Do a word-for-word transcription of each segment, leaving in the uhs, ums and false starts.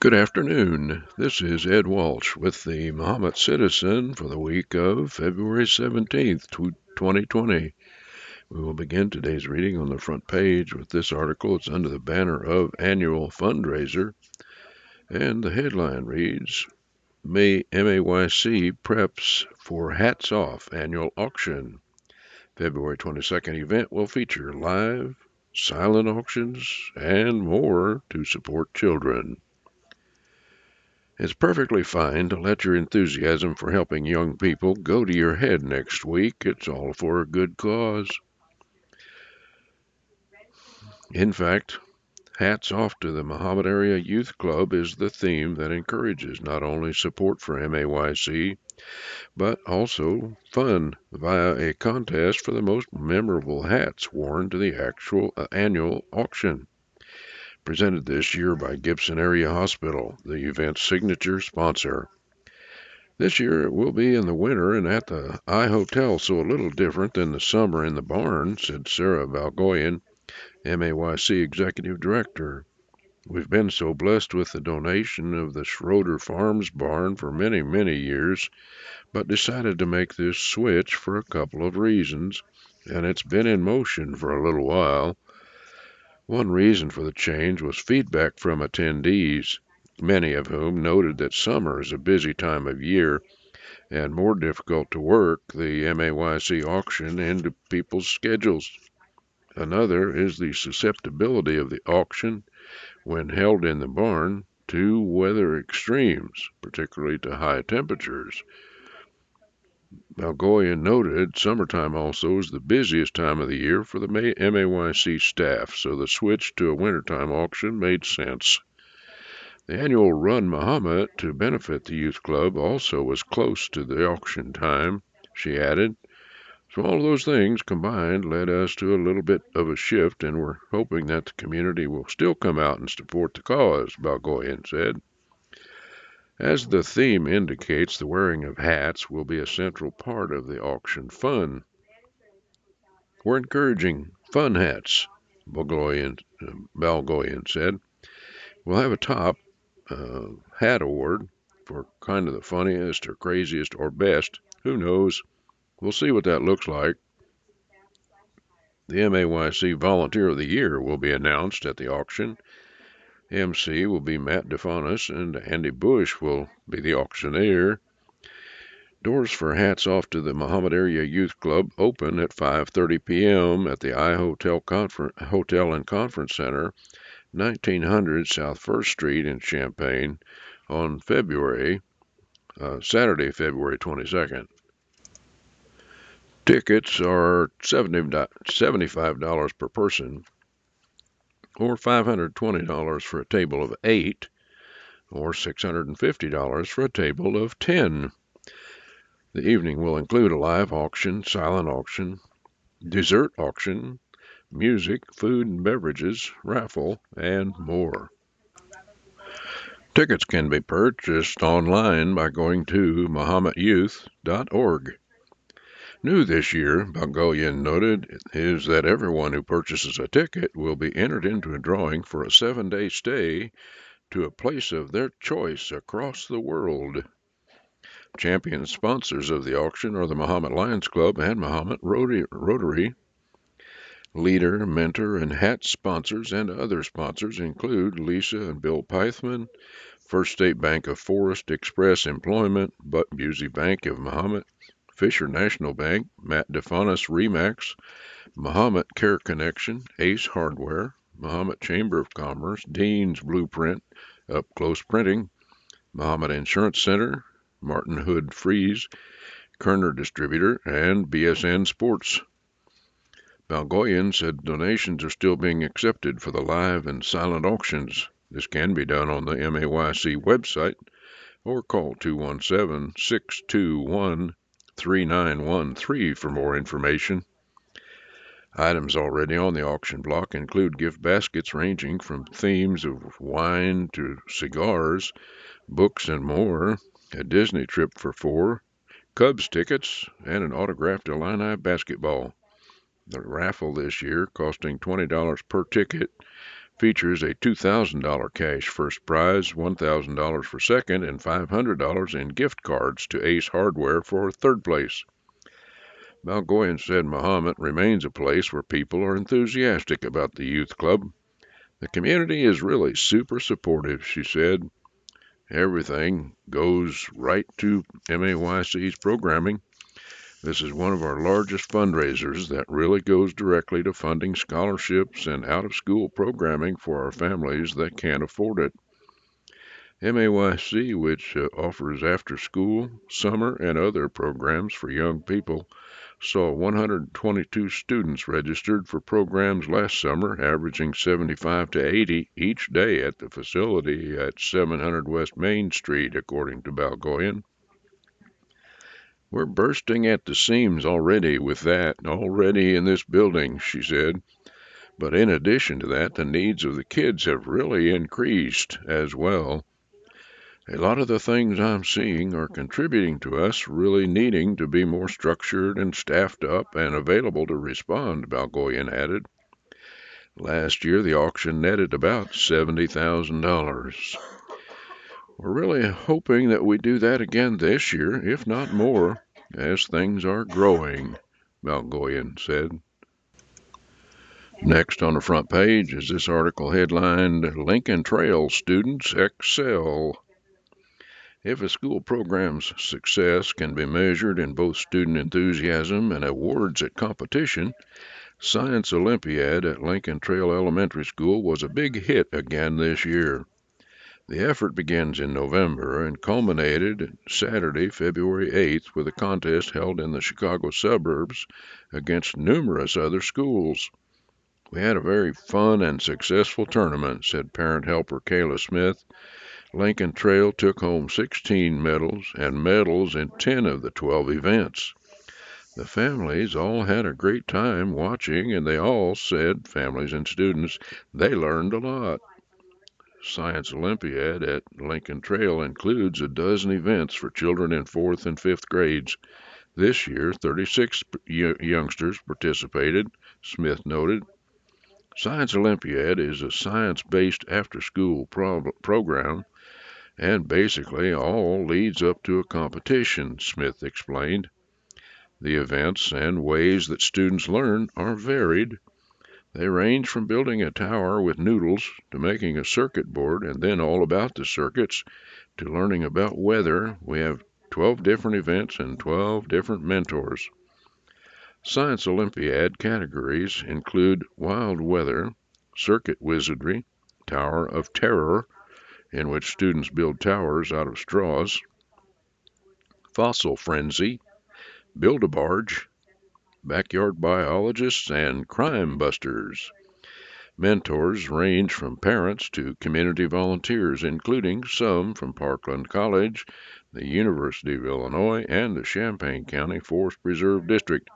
Good afternoon. This is Ed Walsh with the Mahomet Citizen for the week of February seventeenth, twenty twenty. We will begin today's reading on the front page with this article. It's under the banner of Annual Fundraiser, and the headline reads, May M A Y C preps for Hats Off Annual Auction. February twenty-second event will feature live, silent auctions, and more to support children. It's perfectly fine to let your enthusiasm for helping young people go to your head next week. It's all for a good cause. In fact, hats off to the Mahomet Area Youth Club is the theme that encourages not only support for M A Y C, but also fun via a contest for the most memorable hats worn to the actual uh, annual auction. Presented this year by Gibson Area Hospital, the event's signature sponsor. This year it will be in the winter and at the I Hotel, so a little different than the summer in the barn, said Sarah Balgoyan, M A Y C Executive Director. We've been so blessed with the donation of the Schroeder Farms barn for many, many years, but decided to make this switch for a couple of reasons, and it's been in motion for a little while. One reason for the change was feedback from attendees, many of whom noted that summer is a busy time of year and more difficult to work the M A Y C auction into people's schedules. Another is the susceptibility of the auction when held in the barn to weather extremes, particularly to high temperatures. Balgoyan noted summertime also is the busiest time of the year for the M A Y C staff, so the switch to a wintertime auction made sense. The annual Run Mahomet to benefit the youth club also was close to the auction time, she added. So all those things combined led us to a little bit of a shift, and we're hoping that the community will still come out and support the cause, Balgoyan said. As the theme indicates, the wearing of hats will be a central part of the auction fun. We're encouraging fun hats, Balgoyan, uh, Balgoyan said. We'll have a top uh, hat award for kind of the funniest or craziest or best. Who knows? We'll see what that looks like. The M A Y C Volunteer of the Year will be announced at the auction. M C will be Matt DeFonis, and Andy Bush will be the auctioneer. Doors for Hats Off to the Mahomet Area Youth Club open at five thirty p.m. at the I Hotel, Confer- Hotel and Conference Center, nineteen hundred South First Street in Champaign, on February, uh, Saturday, February twenty-second. Tickets are seventy-five dollars per person, or five hundred twenty dollars for a table of eight, or six hundred fifty dollars for a table of ten. The evening will include a live auction, silent auction, dessert auction, music, food and beverages, raffle, and more. Tickets can be purchased online by going to mahomet youth dot org. New this year, Balgoyan noted, is that everyone who purchases a ticket will be entered into a drawing for a seven-day stay to a place of their choice across the world. Champion sponsors of the auction are the Mahomet Lions Club and Mahomet Rotary. Leader, mentor, and hat sponsors and other sponsors include Lisa and Bill Pythman, First State Bank of Forest Express Employment, Butt Busey Bank of Mahomet, Fisher National Bank, Matt DeFonis Remax, Mahomet Care Connection, Ace Hardware, Mahomet Chamber of Commerce, Dean's Blueprint, Up Close Printing, Mahomet Insurance Center, Martin Hood Freeze, Kerner Distributor, and B S N Sports. Balgoyan said donations are still being accepted for the live and silent auctions. This can be done on the M A Y C website or call two one seven, six two one, three nine one three for more information. Items already on the auction block include gift baskets ranging from themes of wine to cigars, books and more, a Disney trip for four, Cubs tickets, and an autographed Illini basketball. The raffle this year, costing twenty dollars per ticket, Features a two thousand dollars cash first prize, one thousand dollars for second, and five hundred dollars in gift cards to Ace Hardware for third place. Balgoyan said Mahomet remains a place where people are enthusiastic about the youth club. The community is really super supportive, she said. Everything goes right to M A Y C's programming. This is one of our largest fundraisers that really goes directly to funding scholarships and out-of-school programming for our families that can't afford it. M A Y C, which uh, offers after-school, summer, and other programs for young people, saw one hundred twenty-two students registered for programs last summer, averaging seventy-five to eighty each day at the facility at seven hundred West Main Street, according to Balgoyan. We're bursting at the seams already with that, already in this building, she said. But in addition to that, the needs of the kids have really increased as well. A lot of the things I'm seeing are contributing to us really needing to be more structured and staffed up and available to respond, Balgoyan added. Last year, the auction netted about seventy thousand dollars. We're really hoping that we do that again this year, if not more, as things are growing, Balgoyan said. Next on the front page is this article headlined, Lincoln Trail Students Excel. If a school program's success can be measured in both student enthusiasm and awards at competition, Science Olympiad at Lincoln Trail Elementary School was a big hit again this year. The effort begins in November and culminated Saturday, February eighth, with a contest held in the Chicago suburbs against numerous other schools. We had a very fun and successful tournament, said parent helper Kayla Smith. Lincoln Trail took home sixteen medals and medals in ten of the twelve events. The families all had a great time watching, and they all said, families and students, they learned a lot. Science Olympiad at Lincoln Trail includes a dozen events for children in fourth and fifth grades. This year, thirty-six youngsters participated, Smith noted. Science Olympiad is a science-based after-school pro- program and basically all leads up to a competition, Smith explained. The events and ways that students learn are varied. They range from building a tower with noodles to making a circuit board and then all about the circuits to learning about weather. We have twelve different events and twelve different mentors. Science Olympiad categories include wild weather, circuit wizardry, tower of terror, in which students build towers out of straws, fossil frenzy, Build-A-Barge, backyard biologists, and crime busters. Mentors range from parents to community volunteers, including some from Parkland College, the University of Illinois, and the Champaign County Forest Preserve District.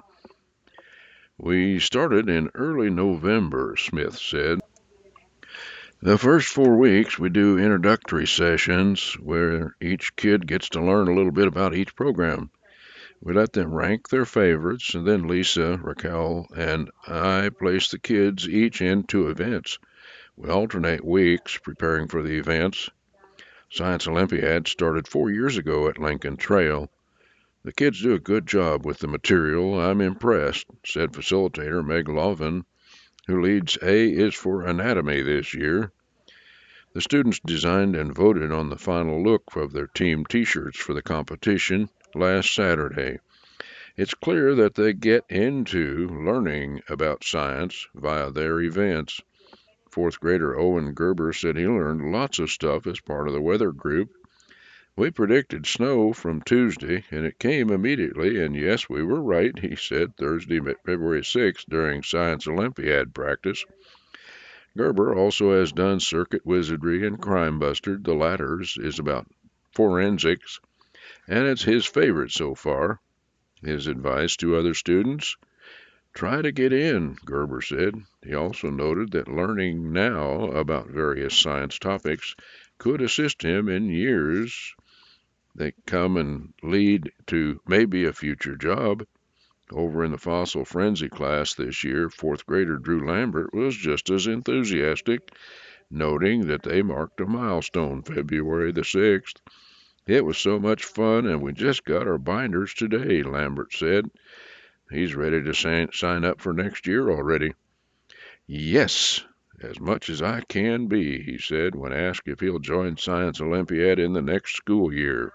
We started in early November, Smith said. The first four weeks we do introductory sessions where each kid gets to learn a little bit about each program. We let them rank their favorites, and then Lisa, Raquel, and I place the kids each in two events. We alternate weeks preparing for the events. Science Olympiad started four years ago at Lincoln Trail. The kids do a good job with the material. I'm impressed, said facilitator Meg Lovin, who leads A is for Anatomy this year. The students designed and voted on the final look of their team T-shirts for the competition last Saturday. It's clear that they get into learning about science via their events. Fourth grader Owen Gerber said he learned lots of stuff as part of the weather group. We predicted snow from Tuesday, and it came immediately, and yes, we were right, he said Thursday, February sixth, during Science Olympiad practice. Gerber also has done circuit wizardry and crime buster. The latter is about forensics, and it's his favorite so far. His advice to other students, try to get in, Gerber said. He also noted that learning now about various science topics could assist him in years that come and lead to maybe a future job. Over in the Fossil Frenzy class this year, fourth grader Drew Lambert was just as enthusiastic, noting that they marked a milestone February the sixth. It was so much fun, and we just got our binders today, Lambert said. He's ready to sign up for next year already. Yes, as much as I can be, he said when asked if he'll join Science Olympiad in the next school year.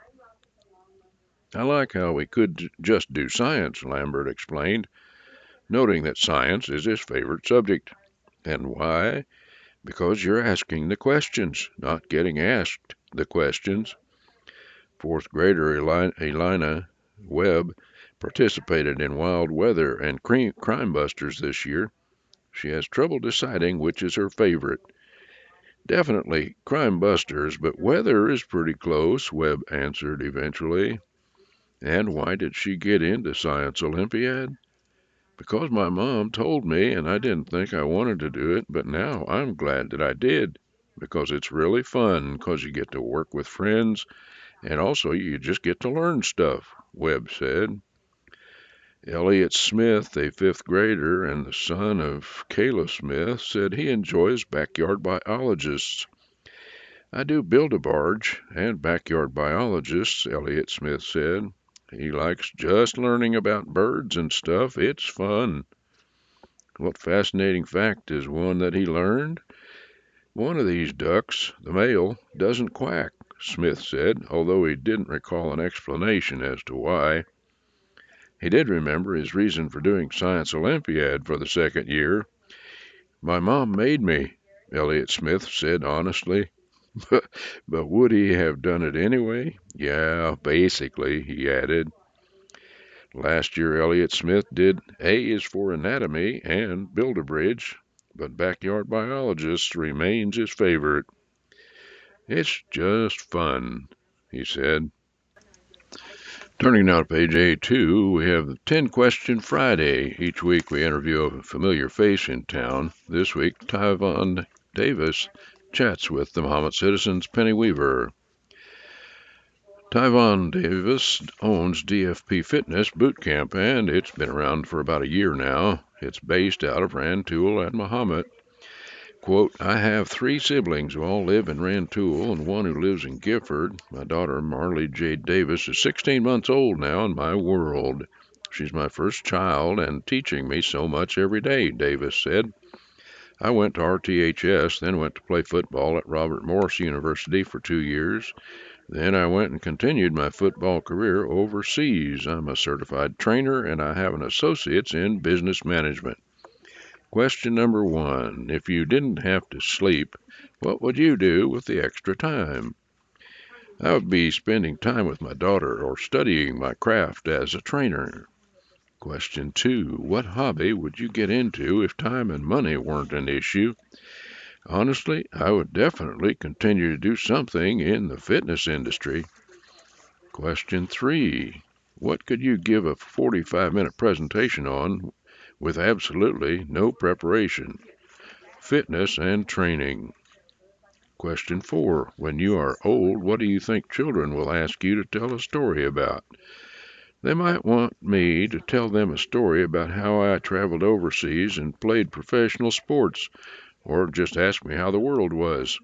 I like how we could just do science, Lambert explained, noting that science is his favorite subject. And why? Because you're asking the questions, not getting asked the questions. Fourth grader Elina Webb participated in Wild Weather and Crime Busters this year. She has trouble deciding which is her favorite. Definitely Crime Busters, but Weather is pretty close, Webb answered eventually. And why did she get into Science Olympiad? Because my mom told me, and I didn't think I wanted to do it, but now I'm glad that I did. Because it's really fun, because you get to work with friends, and also you just get to learn stuff, Webb said. Elliot Smith, a fifth grader and the son of Kayla Smith, said he enjoys backyard biologists. I do Build-A-Barge and backyard biologists, Elliot Smith said. He likes just learning about birds and stuff. It's fun. What fascinating fact is one that he learned? One of these ducks, the male, doesn't quack, Smith said, although he didn't recall an explanation as to why. He did remember his reason for doing Science Olympiad for the second year. My mom made me, Elliot Smith said honestly. But, but would he have done it anyway? Yeah, basically, he added. Last year, Elliot Smith did A is for anatomy and Build-A-Bridge, but backyard biologist remains his favorite. It's just fun, he said. Turning now to page A two, we have the ten Question Friday. Each week we interview a familiar face in town. This week, Tyvon Davis chats with the Mahomet Citizens' Penny Weaver. Tyvon Davis owns D F P Fitness Boot Camp, and it's been around for about a year now. It's based out of Rantoul and Mahomet. Quote, I have three siblings who all live in Rantoul and one who lives in Gifford. My daughter, Marley Jade Davis, is sixteen months old now in my world. She's my first child and teaching me so much every day, Davis said. I went to R T H S, then went to play football at Robert Morris University for two years. Then I went and continued my football career overseas. I'm a certified trainer and I have an associate's in business management. Question number one. If you didn't have to sleep, what would you do with the extra time? I would be spending time with my daughter or studying my craft as a trainer. Question two. What hobby would you get into if time and money weren't an issue? Honestly, I would definitely continue to do something in the fitness industry. Question three. What could you give a forty-five minute presentation on with absolutely no preparation? Fitness and training. Question four. When you are old, what do you think children will ask you to tell a story about? They might want me to tell them a story about how I traveled overseas and played professional sports, or just ask me how the world was.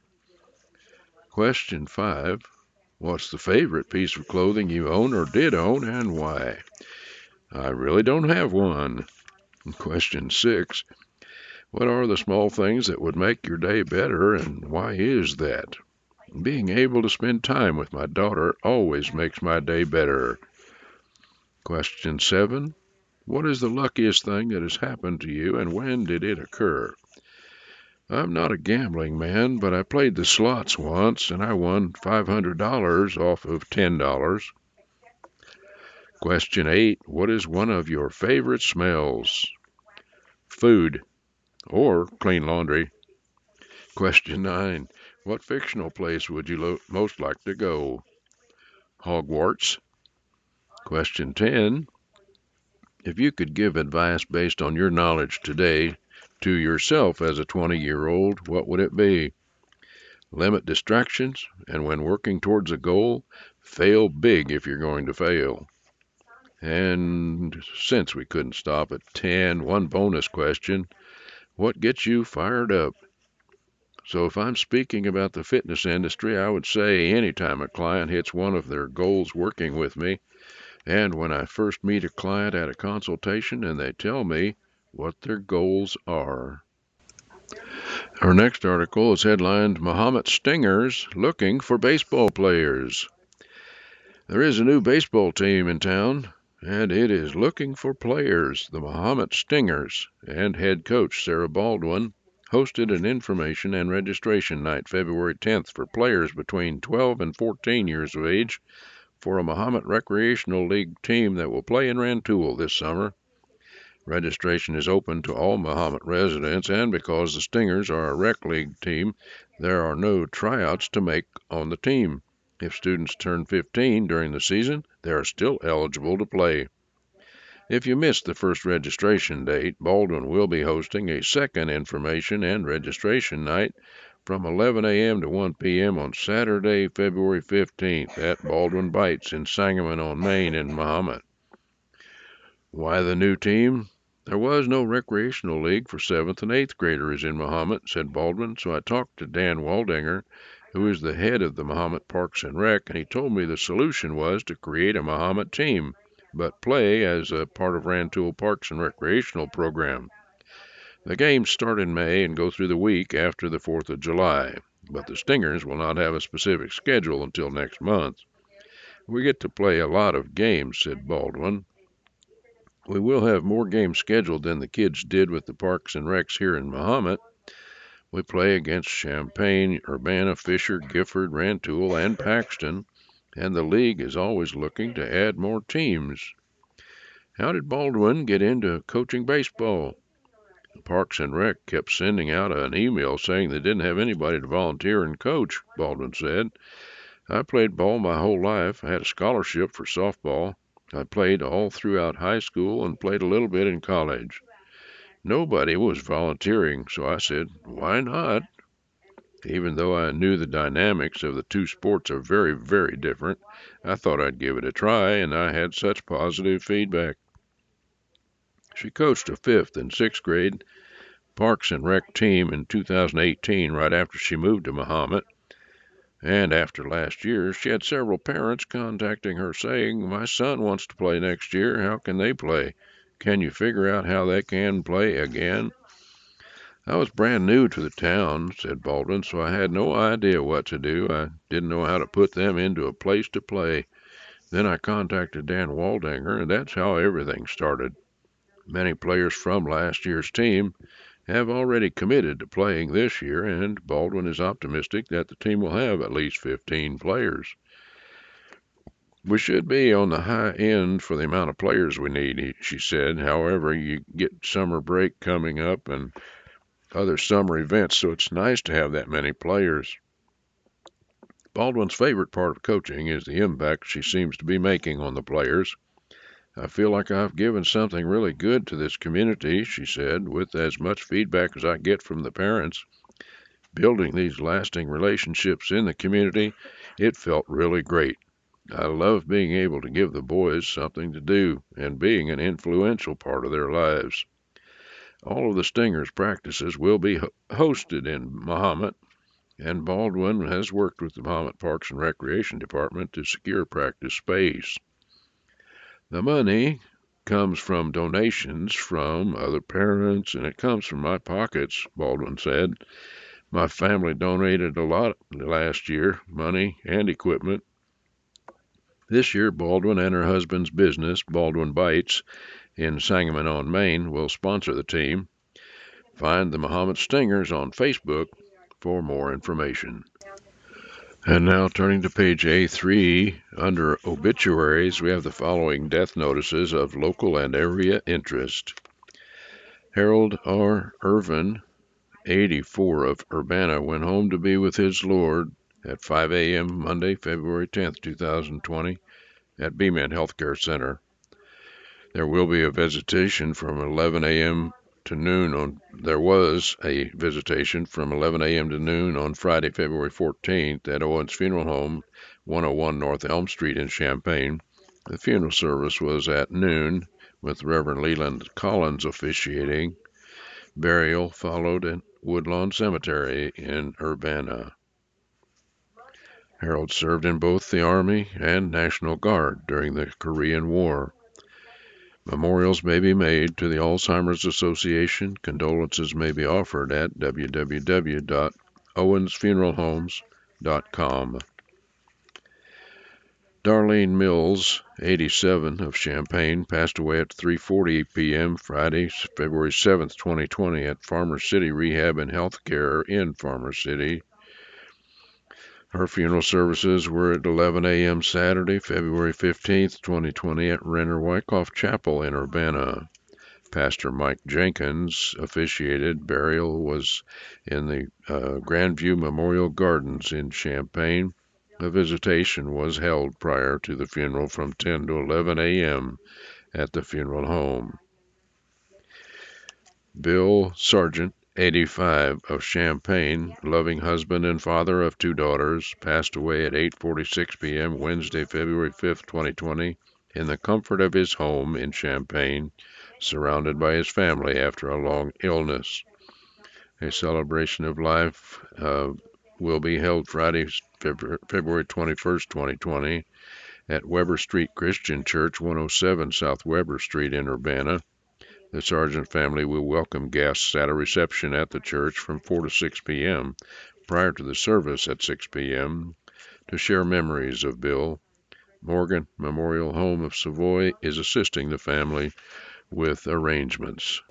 Question five. What's the favorite piece of clothing you own or did own and why? I really don't have one. Question six. What are the small things that would make your day better and why is that? Being able to spend time with my daughter always makes my day better. Question seven. What is the luckiest thing that has happened to you and when did it occur? I'm not a gambling man, but I played the slots once and I won five hundred dollars off of ten dollars. Question eight. What is one of your favorite smells? Food or clean laundry. Question nine. What fictional place would you lo- most like to go? Hogwarts. Question ten. If you could give advice based on your knowledge today to yourself as a twenty-year-old, what would it be? Limit distractions, and when working towards a goal, fail big if you're going to fail. And since we couldn't stop at ten, one bonus question. What gets you fired up? So if I'm speaking about the fitness industry, I would say anytime a client hits one of their goals working with me, and when I first meet a client at a consultation and they tell me what their goals are. Our next article is headlined Mahomet Stingers Looking for Baseball Players. There is a new baseball team in town, and it is looking for players. The Mahomet Stingers and head coach Sarah Baldwin hosted an information and registration night February tenth for players between twelve and fourteen years of age for a Mahomet Recreational League team that will play in Rantoul this summer. Registration is open to all Mahomet residents, and because the Stingers are a rec league team, there are no tryouts to make on the team. If students turn fifteen during the season, they are still eligible to play. If you missed the first registration date, Baldwin will be hosting a second information and registration night from eleven a.m. to one p.m. on Saturday, February fifteenth at Baldwin Bites in Sangamon-on-Main in Mahomet. Why the new team? There was no recreational league for seventh and eighth graders in Mahomet, said Baldwin, so I talked to Dan Waldinger, who is the head of the Mahomet Parks and Rec, and he told me the solution was to create a Mahomet team, but play as a part of Rantoul Parks and Recreational program. The games start in May and go through the week after the fourth of July, but the Stingers will not have a specific schedule until next month. We get to play a lot of games, said Baldwin. We will have more games scheduled than the kids did with the Parks and Recs here in Mahomet. We play against Champaign, Urbana, Fisher, Gifford, Rantoul, and Paxton, and the league is always looking to add more teams. How did Baldwin get into coaching baseball? The Parks and Rec kept sending out an email saying they didn't have anybody to volunteer and coach, Baldwin said. I played ball my whole life. I had a scholarship for softball. I played all throughout high school and played a little bit in college. Nobody was volunteering, so I said, why not? Even though I knew the dynamics of the two sports are very, very different, I thought I'd give it a try, and I had such positive feedback. She coached a fifth and sixth grade Parks and Rec team in two thousand eighteen, right after she moved to Mahomet. And after last year, she had several parents contacting her saying, my son wants to play next year. How can they play? Can you figure out how they can play again? I was brand new to the town, said Baldwin, so I had no idea what to do. I didn't know how to put them into a place to play. Then I contacted Dan Waldinger, and that's how everything started. Many players from last year's team have already committed to playing this year, and Baldwin is optimistic that the team will have at least fifteen players. We should be on the high end for the amount of players we need, she said. However, you get summer break coming up and other summer events, so it's nice to have that many players. Baldwin's favorite part of coaching is the impact she seems to be making on the players. I feel like I've given something really good to this community, she said, with as much feedback as I get from the parents. Building these lasting relationships in the community, it felt really great. I love being able to give the boys something to do and being an influential part of their lives. All of the Stingers practices will be ho- hosted in Mahomet, and Baldwin has worked with the Mahomet Parks and Recreation Department to secure practice space. The money comes from donations from other parents, and it comes from my pockets, Baldwin said. My family donated a lot last year, money and equipment. This year, Baldwin and her husband's business, Baldwin Bites, in Sangamon-on-Main, will sponsor the team. Find the Mahomet Stingers on Facebook for more information. And now turning to page A three, under obituaries, we have the following death notices of local and area interest. Harold R. Irvin, eighty-four, of Urbana, went home to be with his Lord at five a.m. Monday, February tenth, two thousand twenty, at B-Man Healthcare Center. There will be a visitation from eleven a.m. to noon on, there was a visitation from eleven a.m. to noon on Friday, February fourteenth at Owens Funeral Home, one oh one North Elm Street in Champaign. The funeral service was at noon, with Reverend Leland Collins officiating. Burial followed at Woodlawn Cemetery in Urbana. Harold served in both the Army and National Guard during the Korean War. Memorials may be made to the Alzheimer's Association. Condolences may be offered at w w w dot owens funeral homes dot com. Darlene Mills, eighty-seven, of Champaign, passed away at three forty p m Friday, February seventh, twenty twenty, at Farmer City Rehab and Healthcare in Farmer City. Her funeral services were at eleven a m Saturday, February fifteenth, twenty twenty, at Renner Wyckoff Chapel in Urbana. Pastor Mike Jenkins officiated. Burial was in the uh, Grandview Memorial Gardens in Champaign. A visitation was held prior to the funeral from ten to eleven a m at the funeral home. Bill Sargent, eighty-five, of Champaign, loving husband and father of two daughters, passed away at eight forty-six p m Wednesday, February fifth, twenty twenty, in the comfort of his home in Champaign, surrounded by his family after a long illness. A celebration of life uh, will be held Friday, February twenty-first, twenty twenty, at Weber Street Christian Church, one oh seven South Weber Street in Urbana. The Sargent family will welcome guests at a reception at the church from four to six p m prior to the service at six p m to share memories of Bill. Morgan Memorial Home of Savoy is assisting the family with arrangements.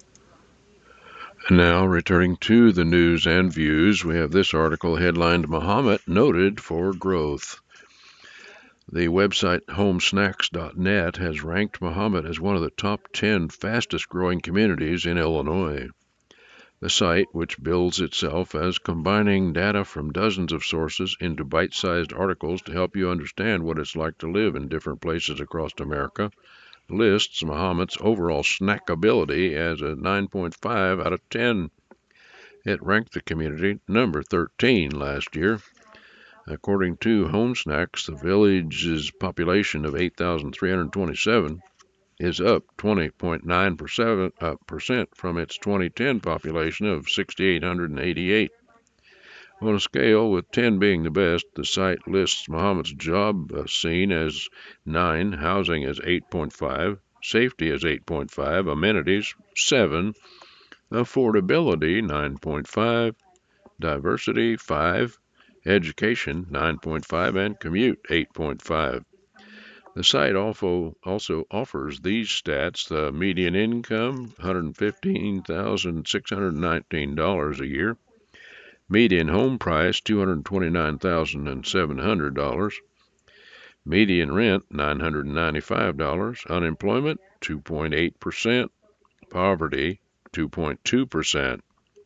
And now, returning to the news and views, we have this article headlined Mahomet Noted for Growth. The website home snacks dot net has ranked Mahomet as one of the top ten fastest growing communities in Illinois. The site, which bills itself as combining data from dozens of sources into bite-sized articles to help you understand what it's like to live in different places across America, lists Mahomet's overall snackability as a nine point five out of ten. It ranked the community number thirteen last year. According to Home Snacks, the village's population of eight thousand three hundred twenty-seven is up twenty point nine percent from its twenty ten population of six thousand eight hundred eighty-eight. On a scale, with ten being the best, the site lists Mahomet's job scene as nine, housing as eight point five, safety as eight point five, amenities seven, affordability nine point five, diversity five, education nine point five, and commute eight point five. The site also, also offers these stats: the median income, one hundred fifteen thousand six hundred nineteen dollars a year. Median home price, two hundred twenty-nine thousand seven hundred dollars. Median rent, nine hundred ninety-five dollars. Unemployment, two point eight percent. Poverty, two point two percent.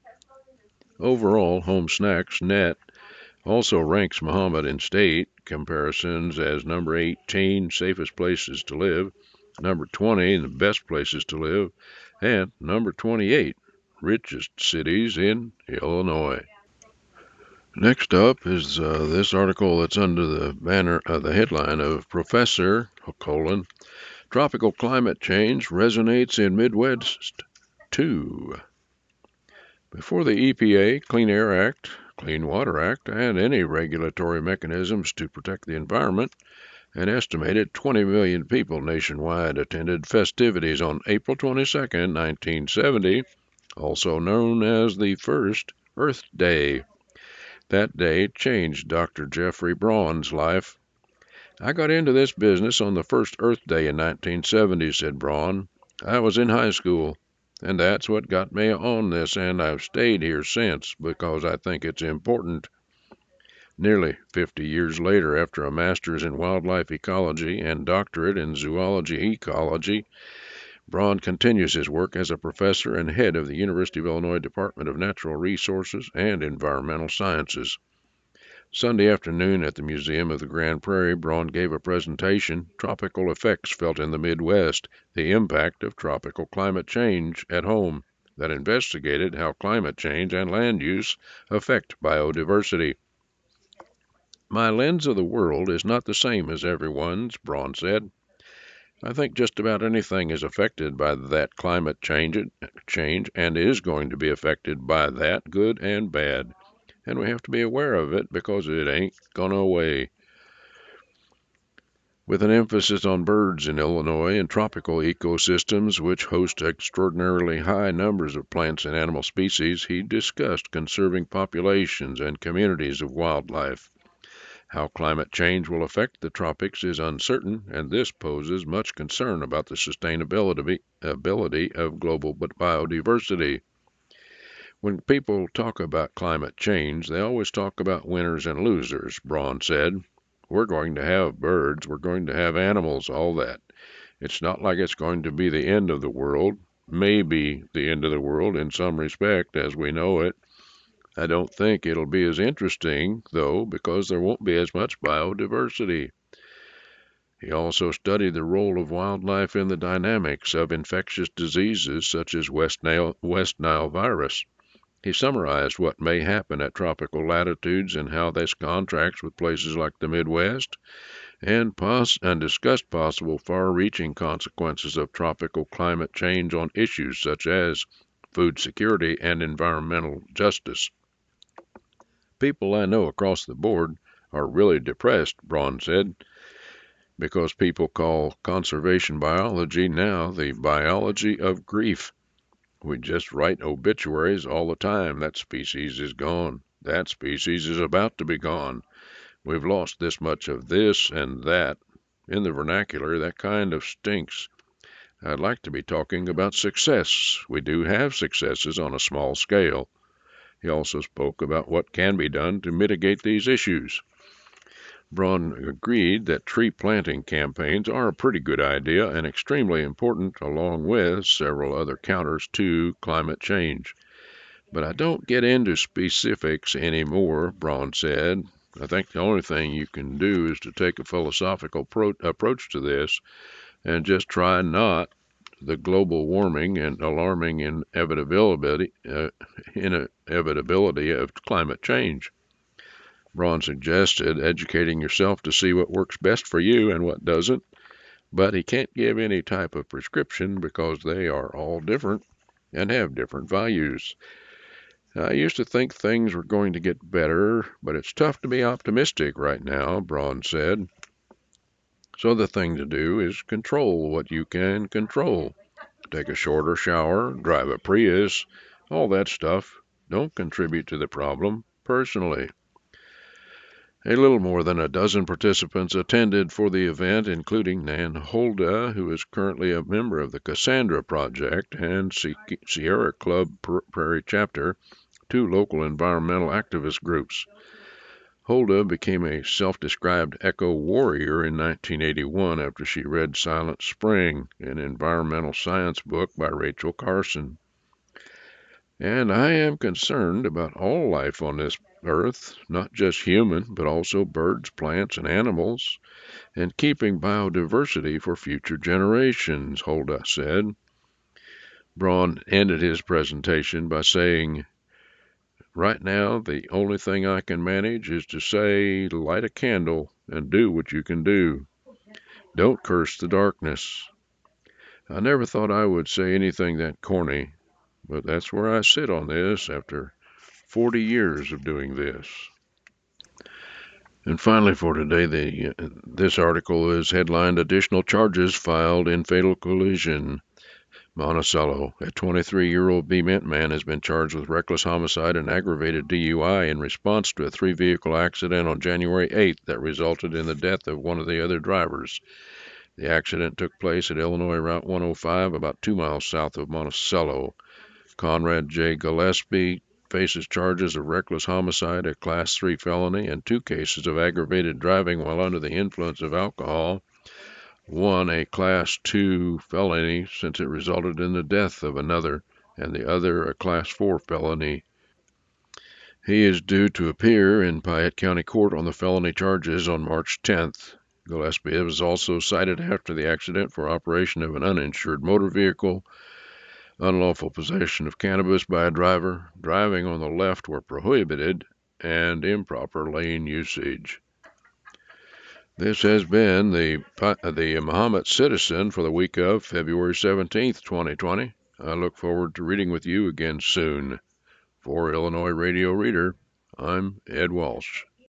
Overall, Home Snacks Net also ranks Mahomet in state comparisons as number eighteen, safest places to live, number twenty, the best places to live, and number twenty-eight, richest cities in Illinois. Next up is uh, this article that's under the banner, uh, the headline of Professor, colon, Tropical Climate Change Resonates in Midwest too. Before the E P A, Clean Air Act, Clean Water Act, and any regulatory mechanisms to protect the environment, an estimated twenty million people nationwide attended festivities on April twenty-second, nineteen seventy, also known as the first Earth Day. That day changed Doctor Jeffrey Braun's life. I got into this business on the first Earth Day in nineteen seventy, said Braun. I was in high school, and that's what got me on this, and I've stayed here since because I think it's important. Nearly fifty years later, after a master's in wildlife ecology and doctorate in zoology ecology, Braun continues his work as a professor and head of the University of Illinois Department of Natural Resources and Environmental Sciences. Sunday afternoon at the Museum of the Grand Prairie, Braun gave a presentation, Tropical Effects Felt in the Midwest, the Impact of Tropical Climate Change at Home, that investigated how climate change and land use affect biodiversity. My lens of the world is not the same as everyone's, Braun said. I think just about anything is affected by that climate change, change and is going to be affected by that, good and bad. And we have to be aware of it because it ain't gonna away. With an emphasis on birds in Illinois and tropical ecosystems, which host extraordinarily high numbers of plants and animal species, he discussed conserving populations and communities of wildlife. How climate change will affect the tropics is uncertain, and this poses much concern about the sustainability ability of global biodiversity. When people talk about climate change, they always talk about winners and losers, Braun said. We're going to have birds, we're going to have animals, all that. It's not like it's going to be the end of the world, maybe the end of the world in some respect as we know it. I don't think it'll be as interesting, though, because there won't be as much biodiversity. He also studied the role of wildlife in the dynamics of infectious diseases such as West Nile, West Nile virus. He summarized what may happen at tropical latitudes and how this contrasts with places like the Midwest, and, pos- and discussed possible far-reaching consequences of tropical climate change on issues such as food security and environmental justice. People I know across the board are really depressed, Braun said, because people call conservation biology now the biology of grief. We just write obituaries all the time. That species is gone. That species is about to be gone. We've lost this much of this and that. In the vernacular, that kind of stinks. I'd like to be talking about success. We do have successes on a small scale. He also spoke about what can be done to mitigate these issues. Braun agreed that tree planting campaigns are a pretty good idea and extremely important, along with several other counters to climate change. But I don't get into specifics anymore, Braun said. I think the only thing you can do is to take a philosophical pro- approach to this and just try not the global warming and alarming inevitability, uh, inevitability of climate change. Braun suggested educating yourself to see what works best for you and what doesn't, but he can't give any type of prescription because they are all different and have different values. I used to think things were going to get better, but it's tough to be optimistic right now, Braun said. So the thing to do is control what you can control. Take a shorter shower, drive a Prius, all that stuff. Don't contribute to the problem personally. A little more than a dozen participants attended for the event, including Nan Holda, who is currently a member of the Cassandra Project and Sierra Club Prairie Chapter, two local environmental activist groups. Holda became a self-described eco-warrior in nineteen eighty-one after she read Silent Spring, an environmental science book by Rachel Carson. And I am concerned about all life on this earth, not just human, but also birds, plants, and animals, and keeping biodiversity for future generations, Holda said. Braun ended his presentation by saying, right now, the only thing I can manage is to say, light a candle and do what you can do. Don't curse the darkness. I never thought I would say anything that corny, but that's where I sit on this after forty years of doing this. And finally for today, the, uh, this article is headlined Additional Charges Filed in Fatal Collision. Monticello, a twenty-three-year-old Bement man has been charged with reckless homicide and aggravated D U I in response to a three-vehicle accident on January eighth that resulted in the death of one of the other drivers. The accident took place at Illinois Route one oh five, about two miles south of Monticello. Conrad J. Gillespie faces charges of reckless homicide, a Class three felony, and two cases of aggravated driving while under the influence of alcohol. One a Class two felony since it resulted in the death of another, and the other a Class four felony. He is due to appear in Piatt County Court on the felony charges on March tenth. Gillespie was also cited after the accident for operation of an uninsured motor vehicle, unlawful possession of cannabis by a driver, driving on the left where prohibited, and improper lane usage. This has been the the Mahomet Citizen for the week of February seventeenth, twenty twenty. I look forward to reading with you again soon. For Illinois Radio Reader, I'm Ed Walsh.